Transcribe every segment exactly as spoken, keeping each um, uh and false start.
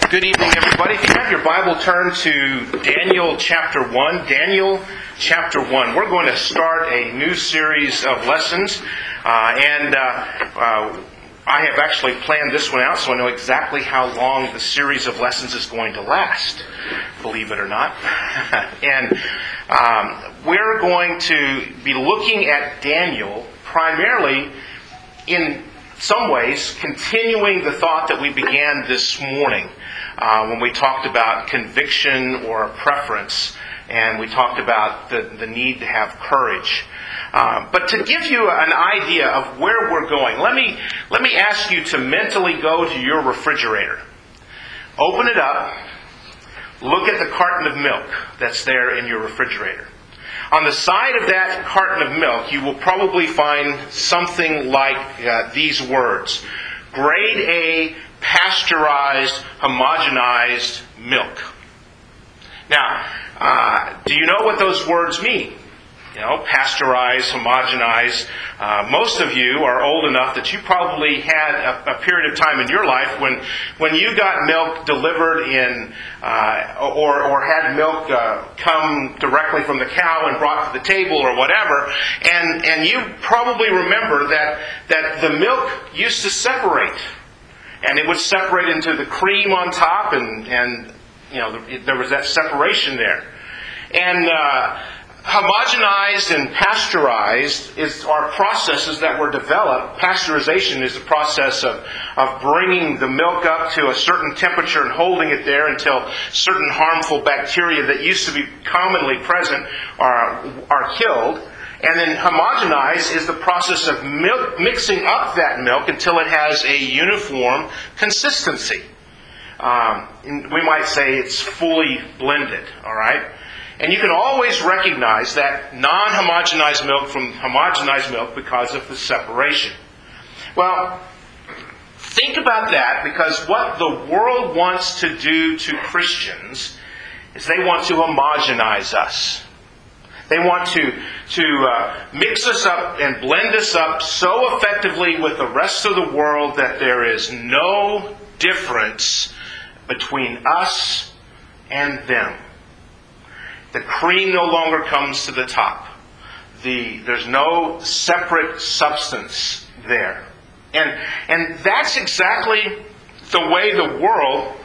Good evening, everybody. If you have your Bible, turn to Daniel chapter one. Daniel chapter one. We're going to start a new series of lessons. Uh, and uh, uh, I have actually planned this one out, so I know exactly how long the series of lessons is going to last, believe it or not. and um, we're going to be looking at Daniel primarily in some ways continuing the thought that we began this morning. Uh, when we talked about conviction or preference, and we talked about the, the need to have courage. Uh, but to give you an idea of where we're going, let me let me ask you to mentally go to your refrigerator. Open it up. Look at the carton of milk that's there in your refrigerator. On the side of that carton of milk, you will probably find something like uh, these words: Grade A, pasteurized, homogenized milk. Now, uh, do you know what those words mean? You know, pasteurized, homogenized. Uh, most of you are old enough that you probably had a, a period of time in your life when, when you got milk delivered in, uh, or or had milk uh, come directly from the cow and brought to the table or whatever, and and you probably remember that that the milk used to separate. And it would separate into the cream on top, and, and you know, there was that separation there. And uh, homogenized and pasteurized is, are processes that were developed. Pasteurization is the process of, of bringing the milk up to a certain temperature and holding it there until certain harmful bacteria that used to be commonly present are, are killed. And then homogenize is the process of milk, mixing up that milk until it has a uniform consistency. Um, we might say it's fully blended, all right? And you can always recognize that non-homogenized milk from homogenized milk because of the separation. Well, think about that, because what the world wants to do to Christians is they want to homogenize us. They want to, to uh, mix us up and blend us up so effectively with the rest of the world that there is no difference between us and them. The cream no longer comes to the top. The, there's no separate substance there. And, and that's exactly the way the world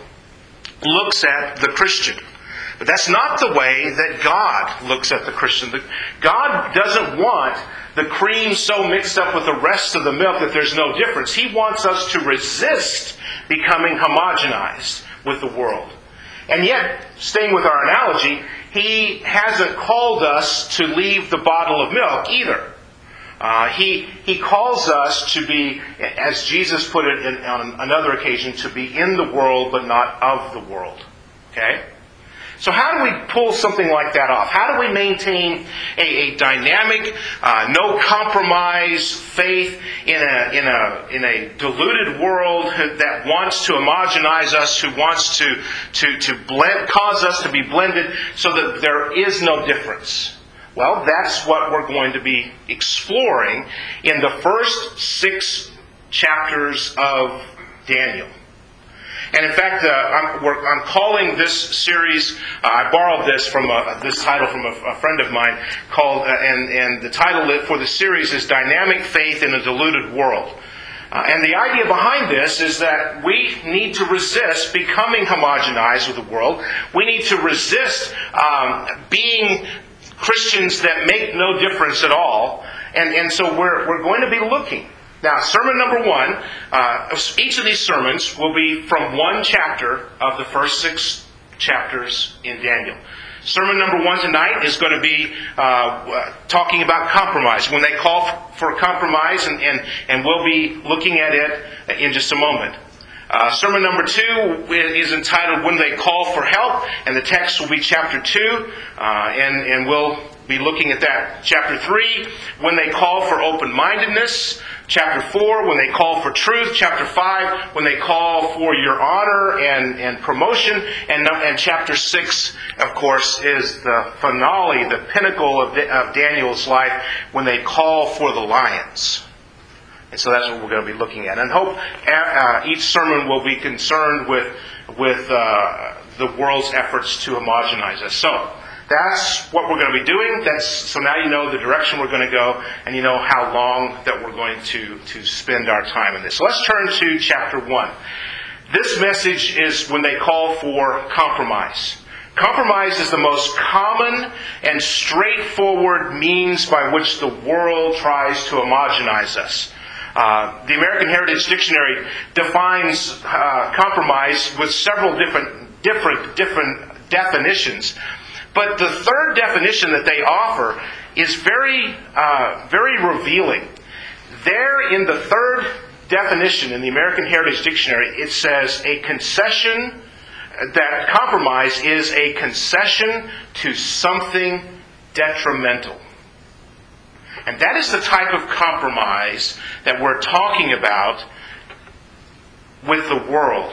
looks at the Christian. But that's not the way that God looks at the Christian. God doesn't want the cream so mixed up with the rest of the milk that there's no difference. He wants us to resist becoming homogenized with the world. And yet, staying with our analogy, He hasn't called us to leave the bottle of milk either. Uh, he, he calls us to be, as Jesus put it in, on another occasion, to be in the world but not of the world. Okay? So how do we pull something like that off? How do we maintain a, a dynamic, uh, no compromise faith in a in a in a diluted world that wants to homogenize us, who wants to to to blend, cause us to be blended, so that there is no difference? Well, that's what we're going to be exploring in the first six chapters of Daniel. And in fact, uh, I'm, we're, I'm calling this series, uh, I borrowed this from a, this title from a, a friend of mine, called, uh, and, and the title for the series is Dynamic Faith in a Diluted World. Uh, and the idea behind this is that we need to resist becoming homogenized with the world. We need to resist um, being Christians that make no difference at all. And, and so we're, we're going to be looking. Now, sermon number one, uh, each of these sermons will be from one chapter of the first six chapters in Daniel. Sermon number one tonight is going to be uh, talking about compromise, when they call for compromise, and, and, and we'll be looking at it in just a moment. Uh, sermon number two is entitled When They Call for Help, and the text will be chapter two, uh, and, and we'll be looking at that. Chapter three, When They Call for Open-Mindedness. Chapter four, When They Call for Truth. Chapter five, When They Call for Your Honor and, and Promotion. And, and chapter six, of course, is the finale, the pinnacle of, of Daniel's life, When They Call for the Lions. And so that's what we're going to be looking at. And hope uh, each sermon will be concerned with with uh, the world's efforts to homogenize us. So that's what we're going to be doing. That's so now you know the direction we're going to go, and you know how long that we're going to, to spend our time in this. So let's turn to chapter one. This message is when they call for compromise. Compromise is the most common and straightforward means by which the world tries to homogenize us. Uh, the American Heritage Dictionary defines uh, compromise with several different, different, different definitions. But the third definition that they offer is very, uh, very revealing. There, in the third definition in the American Heritage Dictionary, it says a concession, that compromise is a concession to something detrimental. And that is the type of compromise that we're talking about with the world.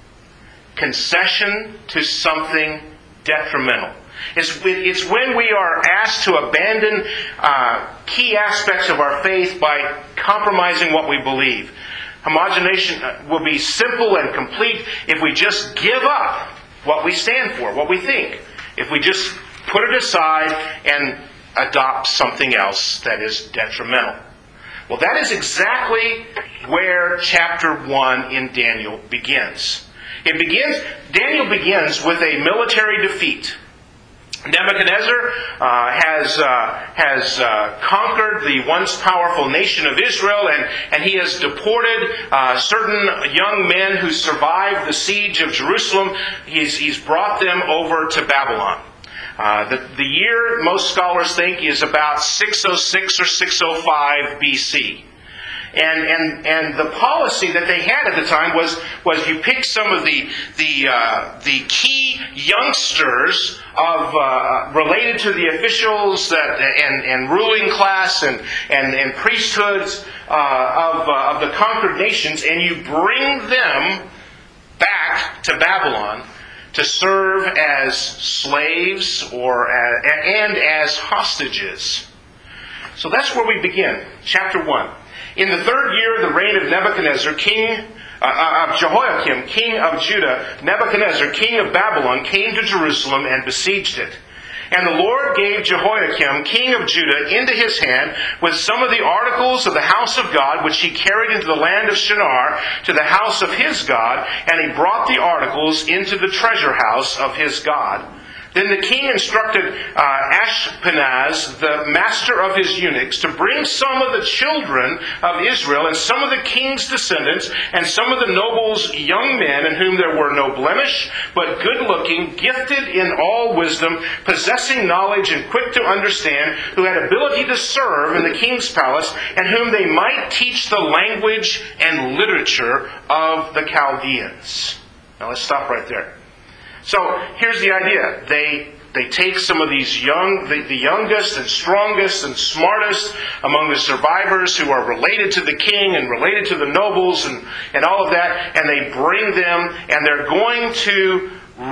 Concession to something detrimental. It's, it's when we are asked to abandon uh, key aspects of our faith by compromising what we believe. Homogenation will be simple and complete if we just give up what we stand for, what we think. If we just put it aside and adopt something else that is detrimental. Well, that is exactly where chapter one in Daniel begins. It begins, Daniel begins with a military defeat. Nebuchadnezzar uh, has uh, has uh, conquered the once powerful nation of Israel, and, and he has deported uh, certain young men who survived the siege of Jerusalem. He's, he's brought them over to Babylon. Uh, the, the year, most scholars think, is about six oh six or six oh five B C. And, and and the policy that they had at the time was was you pick some of the the uh, the key youngsters of uh, related to the officials that and, and ruling class and and, and priesthoods uh, of uh, of the conquered nations, and you bring them back to Babylon to serve as slaves or as, and as hostages. So that's where we begin, chapter one. In the third year of the reign of Nebuchadnezzar, king uh, of Jehoiakim, king of Judah, Nebuchadnezzar, king of Babylon, came to Jerusalem and besieged it. And the Lord gave Jehoiakim, king of Judah, into his hand with some of the articles of the house of God, which he carried into the land of Shinar to the house of his God, and he brought the articles into the treasure house of his God. Then the king instructed uh, Ashpenaz, the master of his eunuchs, to bring some of the children of Israel and some of the king's descendants and some of the nobles' young men in whom there were no blemish, but good-looking, gifted in all wisdom, possessing knowledge and quick to understand, who had ability to serve in the king's palace, and whom they might teach the language and literature of the Chaldeans. Now let's stop right there. So here's the idea. They they take some of these young, the, the youngest and strongest and smartest among the survivors who are related to the king and related to the nobles and, and all of that, and they bring them, and they're going to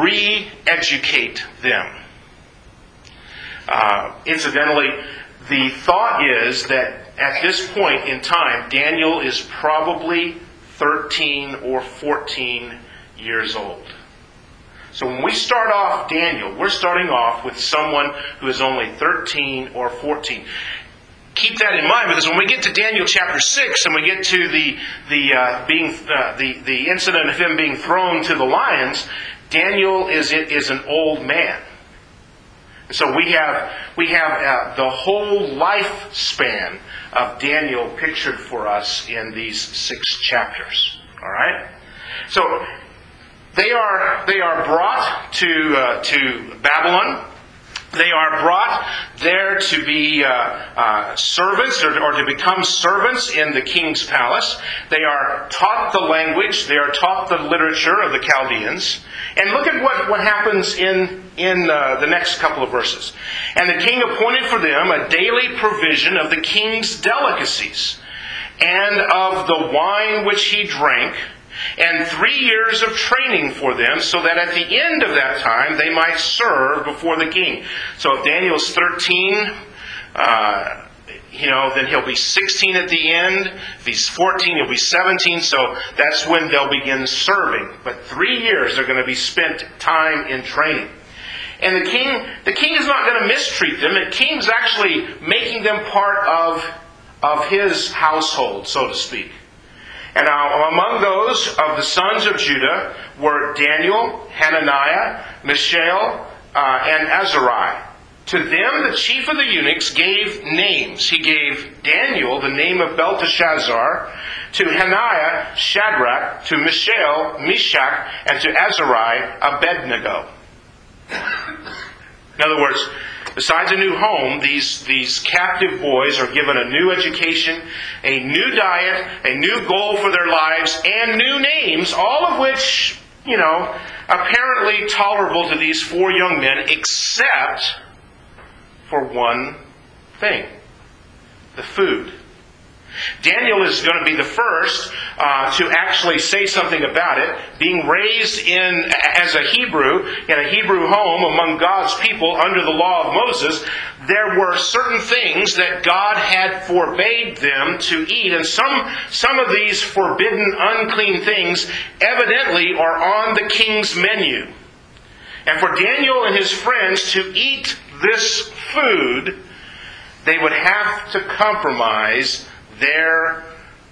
re-educate them. Uh, incidentally, the thought is that at this point in time, Daniel is probably thirteen or fourteen years old. So when we start off Daniel, we're starting off with someone who is only thirteen or fourteen. Keep that in mind, because when we get to Daniel chapter six and we get to the the uh, being uh, the the incident of him being thrown to the lions, Daniel is is an old man. So we have we have uh, the whole lifespan of Daniel pictured for us in these six chapters. All right, so. They are they are brought to uh, to Babylon. They are brought there to be uh, uh, servants or, or to become servants in the king's palace. They are taught the language. They are taught the literature of the Chaldeans. And look at what, what happens in in uh, the next couple of verses. And the king appointed for them a daily provision of the king's delicacies and of the wine which he drank, and three years of training for them, so that at the end of that time they might serve before the king. So if Daniel's thirteen, uh, you know, then he'll be sixteen at the end. If he's fourteen, he'll be seventeen. So that's when they'll begin serving. But three years are going to be spent time in training. And the king, the king is not going to mistreat them. The king's actually making them part of, of his household, so to speak. And now among those of the sons of Judah were Daniel, Hananiah, Mishael, uh, and Azariah. To them the chief of the eunuchs gave names. He gave Daniel the name of Belteshazzar, to Hananiah, Shadrach, to Mishael, Meshach, and to Azariah, Abednego. In other words, besides a new home, these, these captive boys are given a new education, a new diet, a new goal for their lives, and new names, all of which, you know, apparently tolerable to these four young men, except for one thing: the food. Daniel is going to be the first uh, to actually say something about it. Being raised in as a Hebrew, in a Hebrew home among God's people under the law of Moses, there were certain things that God had forbade them to eat. And some, some of these forbidden, unclean things evidently are on the king's menu. And for Daniel and his friends to eat this food, they would have to compromise their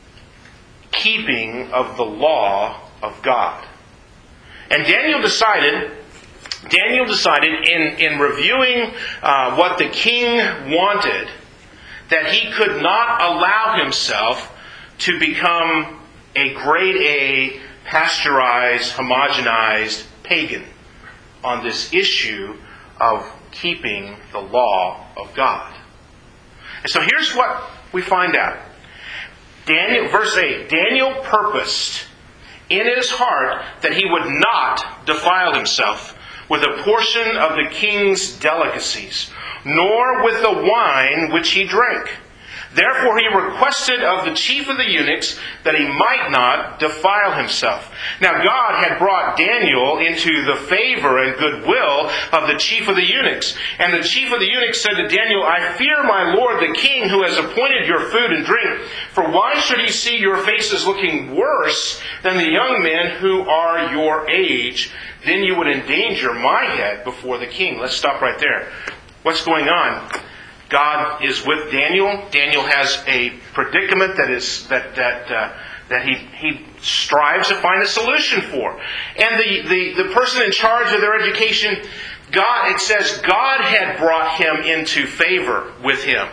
keeping of the law of God. And Daniel decided, Daniel decided in, in reviewing uh, what the king wanted, that he could not allow himself to become a grade A, pasteurized, homogenized pagan on this issue of keeping the law of God. And so here's what we find out. Daniel, verse eight, Daniel purposed in his heart that he would not defile himself with a portion of the king's delicacies, nor with the wine which he drank. Therefore he requested of the chief of the eunuchs that he might not defile himself. Now God had brought Daniel into the favor and goodwill of the chief of the eunuchs. And the chief of the eunuchs said to Daniel, I fear my lord the king, who has appointed your food and drink. For why should he see your faces looking worse than the young men who are your age? Then you would endanger my head before the king. Let's stop right there. What's going on? God is with Daniel. Daniel has a predicament that is that that uh, that he he strives to find a solution for. And the, the, the person in charge of their education, God, it says God had brought him into favor with him.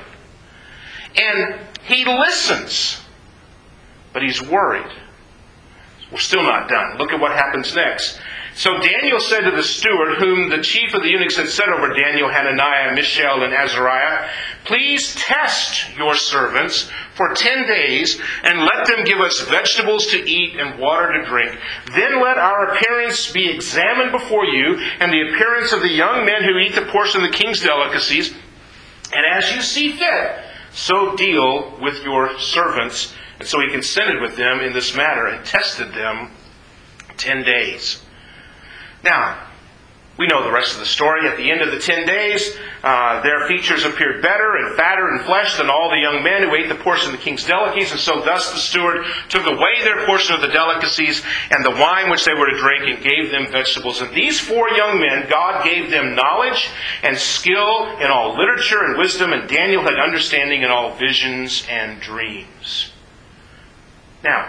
And he listens, but he's worried. We're still not done. Look at what happens next. So Daniel said to the steward, whom the chief of the eunuchs had set over Daniel, Hananiah, Mishael, and Azariah, please test your servants for ten days, and let them give us vegetables to eat and water to drink. Then let our appearance be examined before you, and the appearance of the young men who eat the portion of the king's delicacies. And as you see fit, so deal with your servants. And so he consented with them in this matter, and tested them ten days. Now, we know the rest of the story. At the end of the ten days, uh, their features appeared better and fatter in flesh than all the young men who ate the portion of the king's delicacies. And so thus the steward took away their portion of the delicacies and the wine which they were to drink, and gave them vegetables. And these four young men, God gave them knowledge and skill in all literature and wisdom, and Daniel had understanding in all visions and dreams. Now,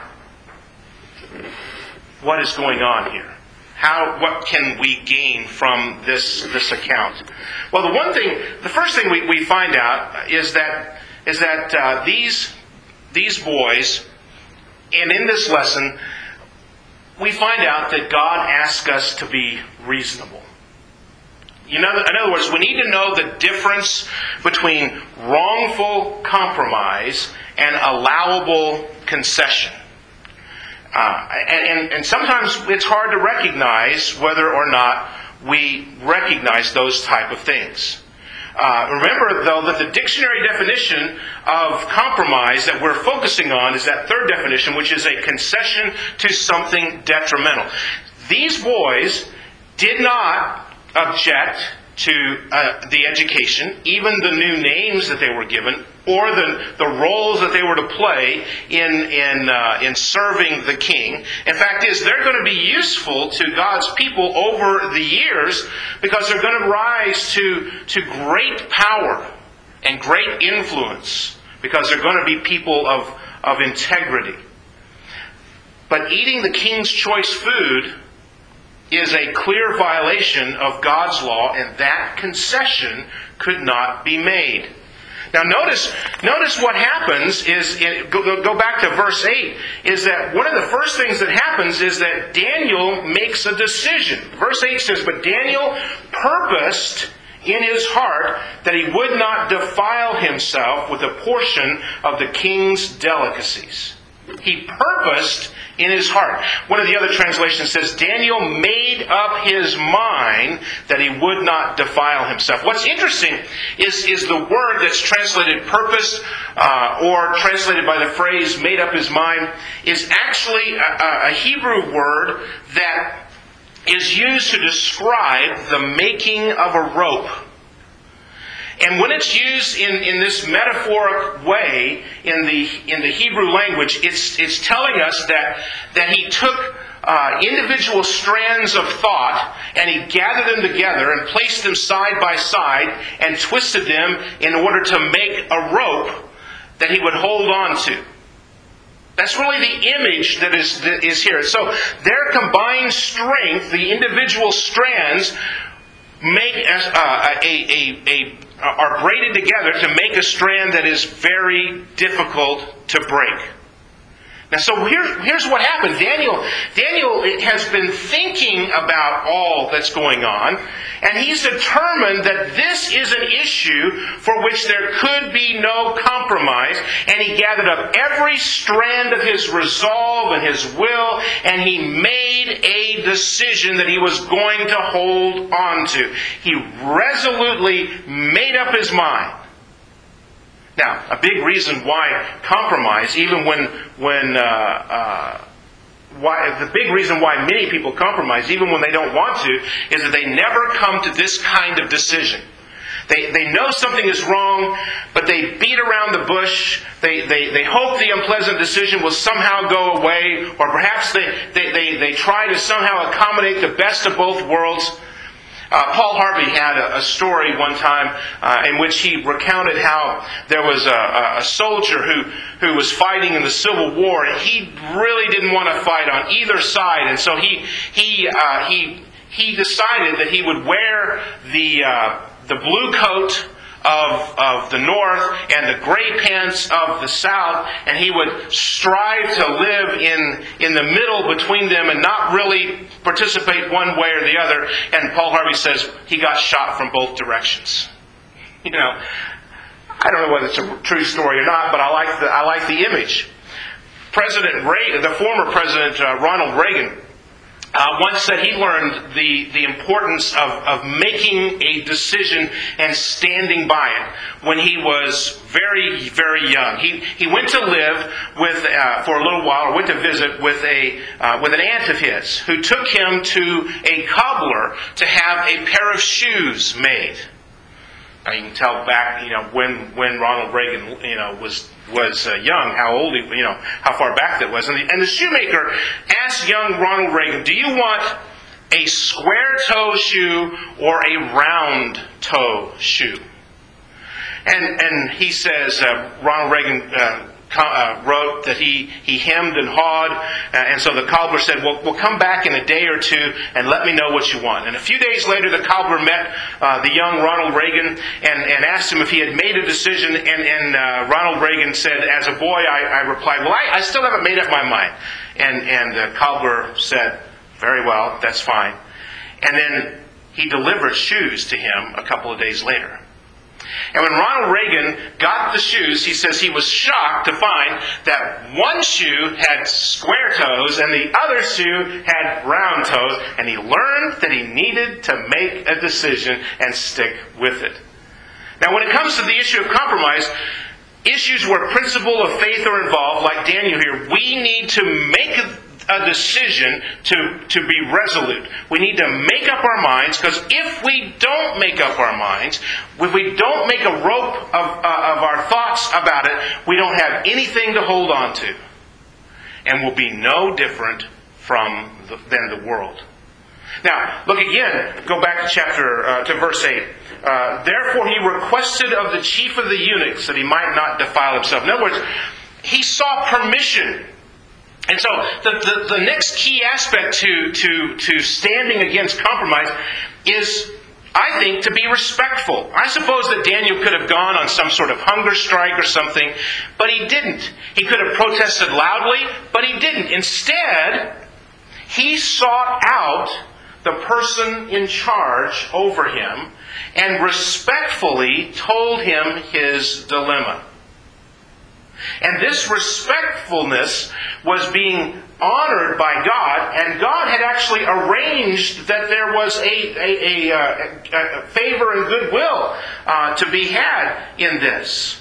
what is going on here? How, what can we gain from this, this account? Well, the one thing, the first thing we, we find out is that, is that uh, these, these boys, and in this lesson, we find out that God asks us to be reasonable. You know, in other words, we need to know the difference between wrongful compromise and allowable concession. Uh, and, and, and sometimes it's hard to recognize whether or not we recognize those type of things. Uh, remember, though, that the dictionary definition of compromise that we're focusing on is that third definition, which is a concession to something detrimental. These boys did not object to uh, the education, even the new names that they were given, or the, the roles that they were to play in in uh, in serving the king. In fact, is they're going to be useful to God's people over the years because they're going to rise to to great power and great influence because they're going to be people of of integrity. But eating the king's choice food is a clear violation of God's law, and that concession could not be made. Now notice, notice what happens is, in, go, go back to verse eight, is that one of the first things that happens is that Daniel makes a decision. Verse eight says, "But Daniel purposed in his heart that he would not defile himself with a portion of the king's delicacies." He purposed in his heart. One of the other translations says, Daniel made up his mind that he would not defile himself. What's interesting is, is the word that's translated purpose, uh, or translated by the phrase made up his mind, is actually a, a Hebrew word that is used to describe the making of a rope. And when it's used in, in this metaphoric way in the in the Hebrew language, it's it's telling us that that he took uh, individual strands of thought and he gathered them together and placed them side by side and twisted them in order to make a rope that he would hold on to. That's really the image that is that is here. So their combined strength, the individual strands, make a, a, a, a are braided together to make a strand that is very difficult to break. Now, so here, here's what happened. Daniel, Daniel has been thinking about all that's going on, and he's determined that this is an issue for which there could be no compromise, and he gathered up every strand of his resolve and his will, and he made a decision that he was going to hold on to. He resolutely made up his mind. Now, a big reason why compromise, even when when uh, uh, why the big reason why many people compromise, even when they don't want to, is that they never come to this kind of decision. They they know something is wrong, but they beat around the bush. They they, they hope the unpleasant decision will somehow go away, or perhaps they they, they, they try to somehow accommodate the best of both worlds. Uh, Paul Harvey had a, a story one time uh, in which he recounted how there was a, a soldier who, who was fighting in the Civil War, and he really didn't want to fight on either side, and so he he uh, he he decided that he would wear the uh, the blue coat of of the North and the gray pants of the South, and he would strive to live in in the middle between them and not really participate one way or the other. And Paul Harvey says he got shot from both directions. You know, I don't know whether it's a true story or not, but I like the I like the image. President Reagan, the former President uh, Ronald Reagan, Uh, once said he learned the, the importance of, of making a decision and standing by it when he was very, very young. He he went to live with uh, for a little while, or went to visit with a uh, with an aunt of his who took him to a cobbler to have a pair of shoes made. Now you can tell back, you know, when when Ronald Reagan, you know, was was uh, young, how old he, you know, how far back that was. And the, and the shoemaker asked young Ronald Reagan, "Do you want a square toe shoe or a round toe shoe?" And and he says, uh, Ronald Reagan uh, Uh, wrote that he, he hemmed and hawed, uh, and so the cobbler said, well, we'll come back in a day or two and let me know what you want. And a few days later, the cobbler met uh, the young Ronald Reagan and, and asked him if he had made a decision, and, and uh, Ronald Reagan said, as a boy, I, I replied, well, I, I still haven't made up my mind. And, and the cobbler said, very well, that's fine. And then he delivered shoes to him a couple of days later. And when Ronald Reagan got the shoes, he says he was shocked to find that one shoe had square toes and the other shoe had round toes, and he learned that he needed to make a decision and stick with it. Now, when it comes to the issue of compromise, issues where principle of faith are involved, like Daniel here, we need to make a decision to, to be resolute. We need to make up our minds, because if we don't make up our minds, if we don't make a rope of, uh, of our thoughts about it, we don't have anything to hold on to. And will be no different from the, than the world. Now, look again, go back to chapter, uh, to verse eight. Uh, Therefore he requested of the chief of the eunuchs that he might not defile himself. In other words, he sought permission. And so the, the, the next key aspect to, to, to standing against compromise is, I think, to be respectful. I suppose that Daniel could have gone on some sort of hunger strike or something, but he didn't. He could have protested loudly, but he didn't. Instead, he sought out the person in charge over him and respectfully told him his dilemma. And this respectfulness was being honored by God, and God had actually arranged that there was a, a, a, a, a favor and goodwill uh, to be had in this.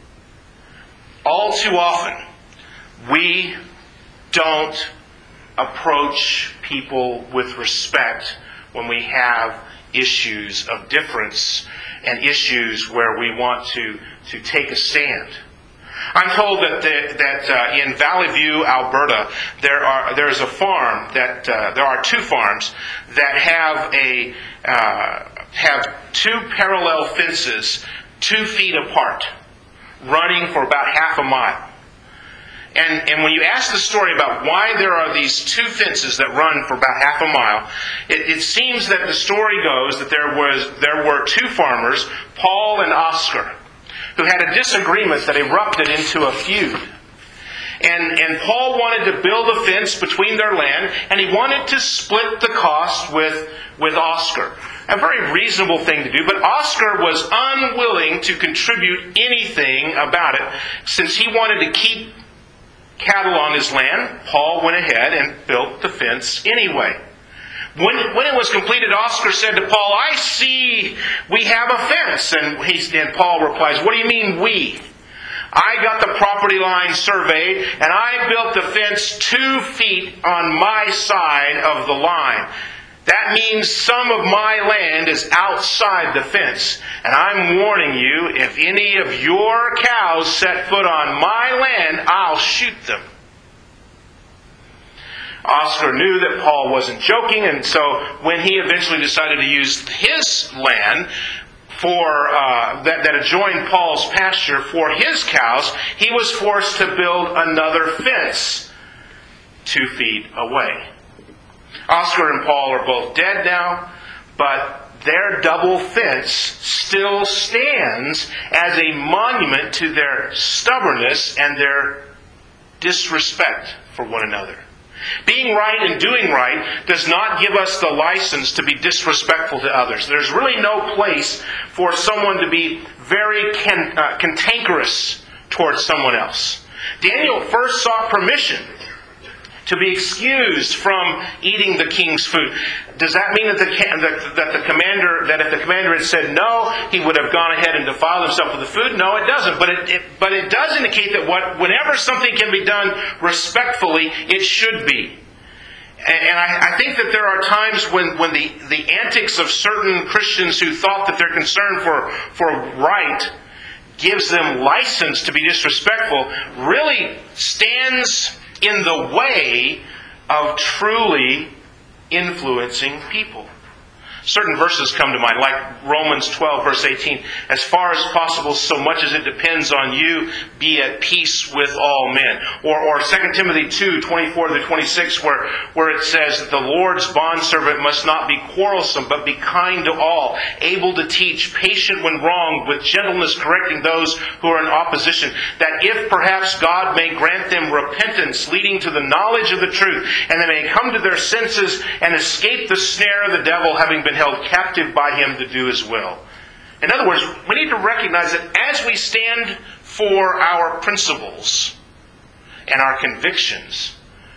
All too often, we don't approach people with respect when we have issues of difference and issues where we want to, to take a stand. I'm told that the, that uh, in Valley View, Alberta, there are there is a farm that uh, there are two farms that have a uh, have two parallel fences two feet apart, running for about half a mile. And and when you ask the story about why there are these two fences that run for about half a mile, it, it seems that the story goes that there was there were two farmers, Paul and Oscar, who had a disagreement that erupted into a feud. And, and Paul wanted to build a fence between their land, and he wanted to split the cost with, with Oscar. A very reasonable thing to do, but Oscar was unwilling to contribute anything about it. Since he wanted to keep cattle on his land, Paul went ahead and built the fence anyway. When, when it was completed, Oscar said to Paul, "I see we have a fence." And, he, and Paul replies, "What do you mean we? I got the property line surveyed, and I built the fence two feet on my side of the line. That means some of my land is outside the fence. And I'm warning you, if any of your cows set foot on my land, I'll shoot them." Oscar knew that Paul wasn't joking, and so when he eventually decided to use his land for uh, that, that adjoined Paul's pasture for his cows, he was forced to build another fence two feet away. Oscar and Paul are both dead now, but their double fence still stands as a monument to their stubbornness and their disrespect for one another. Being right and doing right does not give us the license to be disrespectful to others. There's really no place for someone to be very can, uh, cantankerous towards someone else. Daniel first sought permission to be excused from eating the king's food. Does that mean that the, that, that the commander, that if the commander had said no, he would have gone ahead and defiled himself with the food? No, it doesn't. But it, it but it does indicate that what whenever something can be done respectfully, it should be. And, and I, I think that there are times when, when the, the antics of certain Christians who thought that their concern for, for right gives them license to be disrespectful really stands in the way of truly influencing people. Certain verses come to mind, like Romans twelve, verse eighteen. "As far as possible, so much as it depends on you, be at peace with all men." Or, or Second Timothy two, twenty-four to twenty-six, where, where it says that the Lord's bondservant must not be quarrelsome, but be kind to all, able to teach, patient when wronged, with gentleness correcting those who are in opposition, that if perhaps God may grant them repentance, leading to the knowledge of the truth, and they may come to their senses and escape the snare of the devil, having been held captive by him to do his will. In other words, we need to recognize that as we stand for our principles and our convictions,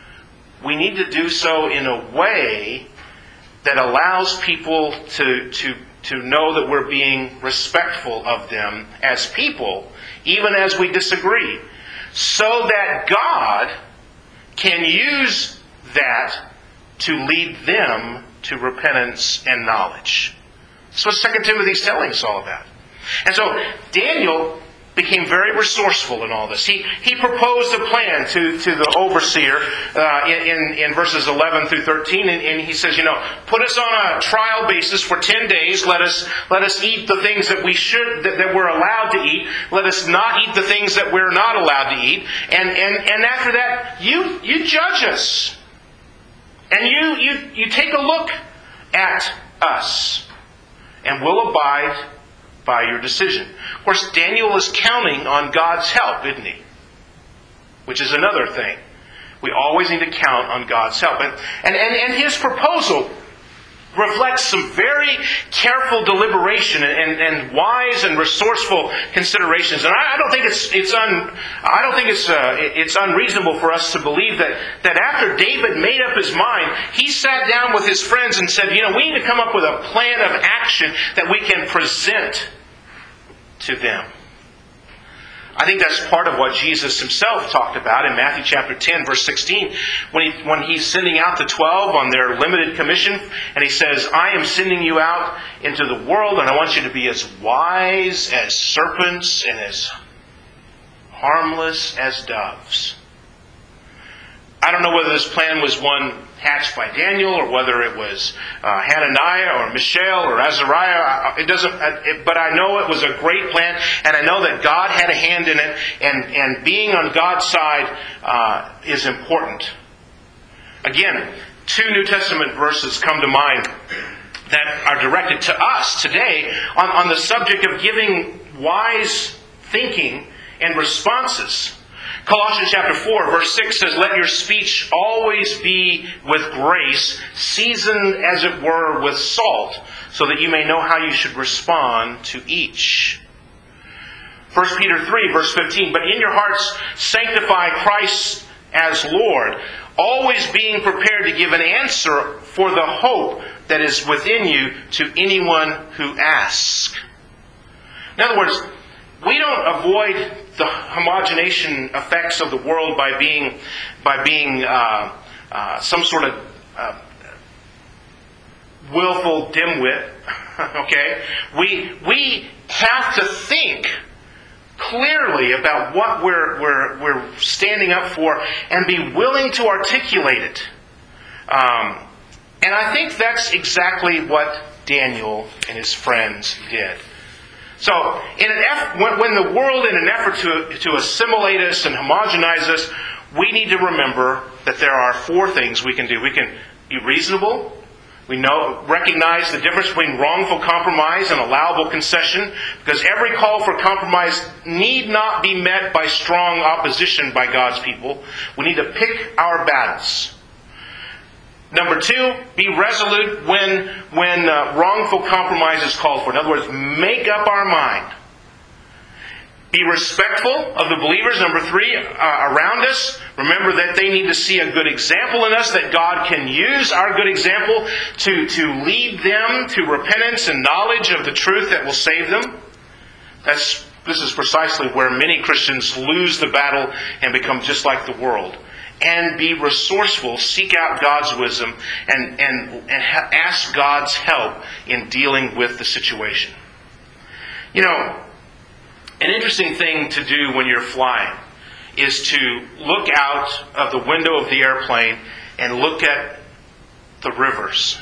we need to do so in a way that allows people to, to, to know that we're being respectful of them as people, even as we disagree, so that God can use that to lead them to repentance and knowledge. That's what Second Timothy is telling us all about. And so Daniel became very resourceful in all this. He he proposed a plan to, to the overseer uh, in, in verses eleven through thirteen, and, and he says, you know, put us on a trial basis for ten days. Let us let us eat the things that we should that, that we're allowed to eat. Let us not eat the things that we're not allowed to eat. And and, and after that, you you judge us. And you, you you take a look at us. And we'll abide by your decision. Of course, Daniel is counting on God's help, isn't he? Which is another thing. We always need to count on God's help. And, and, and, and his proposal reflects some very careful deliberation and, and, and wise and resourceful considerations. And I, I don't think it's it's un I don't think it's uh, it's unreasonable for us to believe that that after David made up his mind, he sat down with his friends and said, you know, we need to come up with a plan of action that we can present to them. I think that's part of what Jesus himself talked about in Matthew chapter ten, verse sixteen, when he, when he's sending out the twelve on their limited commission, and he says, I am sending you out into the world, and I want you to be as wise as serpents and as harmless as doves. I don't know whether this plan was one hatched by Daniel, or whether it was uh, Hananiah or Mishael or Azariah. It doesn't. It, but I know it was a great plan, and I know that God had a hand in it. And and being on God's side uh, is important. Again, two New Testament verses come to mind that are directed to us today on, on the subject of giving wise thinking and responses. Colossians chapter four, verse six says, let your speech always be with grace, seasoned as it were with salt, so that you may know how you should respond to each. First Peter three, verse fifteen, but in your hearts sanctify Christ as Lord, always being prepared to give an answer for the hope that is within you to anyone who asks. In other words, we don't avoid the homogenation effects of the world by being by being uh, uh, some sort of uh, willful dimwit. Okay, we we have to think clearly about what we're we're we're standing up for and be willing to articulate it. Um, and I think that's exactly what Daniel and his friends did. So, in an eff- when, when the world, in an effort to, to assimilate us and homogenize us, we need to remember that there are four things we can do. We can be reasonable. We know, recognize the difference between wrongful compromise and allowable concession, because every call for compromise need not be met by strong opposition by God's people. We need to pick our battles. Number two, be resolute when, when uh, wrongful compromise is called for. In other words, make up our mind. Be respectful of the believers. Number three, uh, around us. Remember that they need to see a good example in us, that God can use our good example to, to lead them to repentance and knowledge of the truth that will save them. That's, this is precisely where many Christians lose the battle and become just like the world. And be resourceful, seek out God's wisdom, and, and, and ha- ask God's help in dealing with the situation. You know, an interesting thing to do when you're flying is to look out of the window of the airplane and look at the rivers.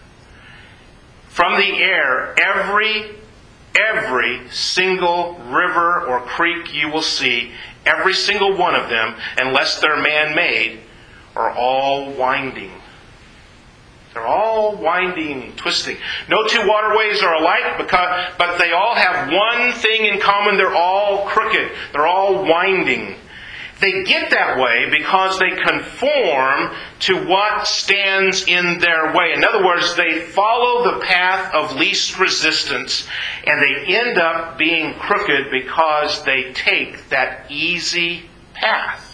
From the air, every, every single river or creek you will see, every single one of them, unless they're man-made, are all winding. They're all winding, twisting. No two waterways are alike, because, but they all have one thing in common. They're all crooked. They're all winding. They get that way because they conform to what stands in their way. In other words, they follow the path of least resistance, and they end up being crooked because they take that easy path.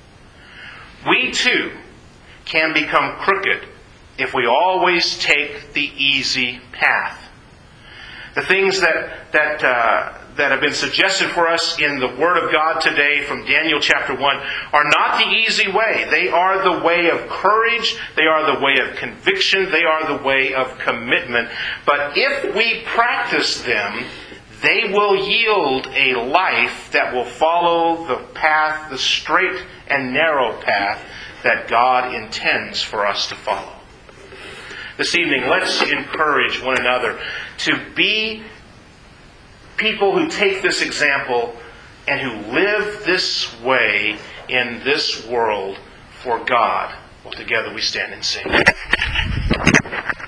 We too can become crooked if we always take the easy path. The things that that uh, that have been suggested for us in the Word of God today from Daniel chapter one are not the easy way. They are the way of courage. They are the way of conviction. They are the way of commitment. But if we practice them, they will yield a life that will follow the path, the straight and narrow path that God intends for us to follow. This evening, let's encourage one another to be people who take this example and who live this way in this world for God. Well, together we stand and sing.